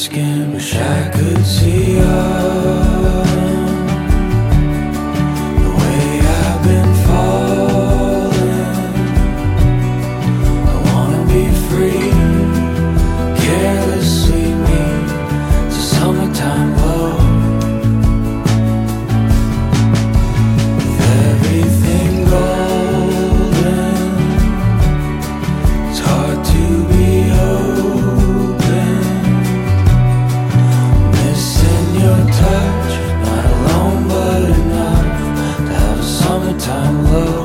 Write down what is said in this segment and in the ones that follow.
skin. Wish I could see the way I've been falling. I wanna be free, carelessly me to summertime love. With everything golden, it's hard to be open. Missing your touch, not alone but enough to have a summertime love.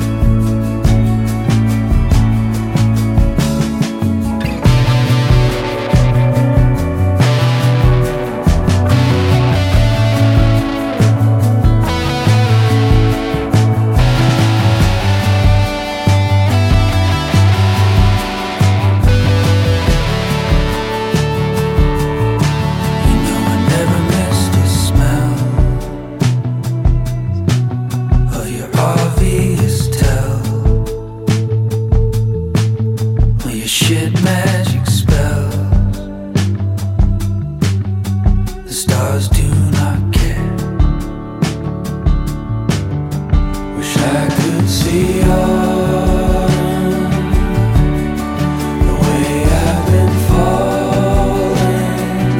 Shit magic spells. The stars do not care. Wish I could see the way I've been falling.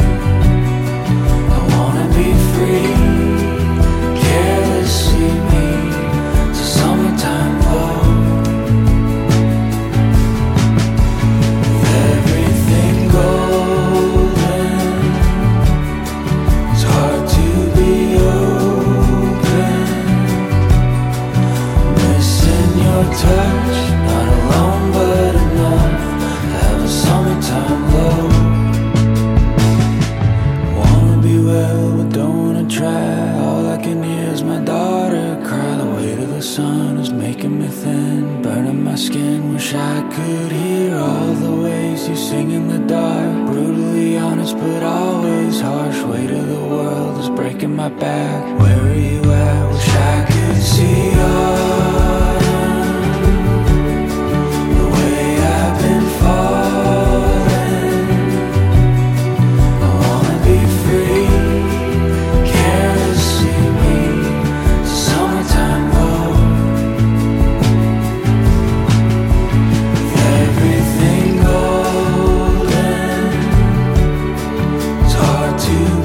I wanna be free, carelessly me to summertime love. Touch, not alone but enough to have a summertime love. Wanna be well but don't wanna try. All I can hear is my daughter cry. The weight of the sun is making me thin, burning my skin. Wish I could hear all the ways you sing in the dark. Brutally honest but always harsh. Weight of the world is breaking my back. Where are you at? Wish I could see to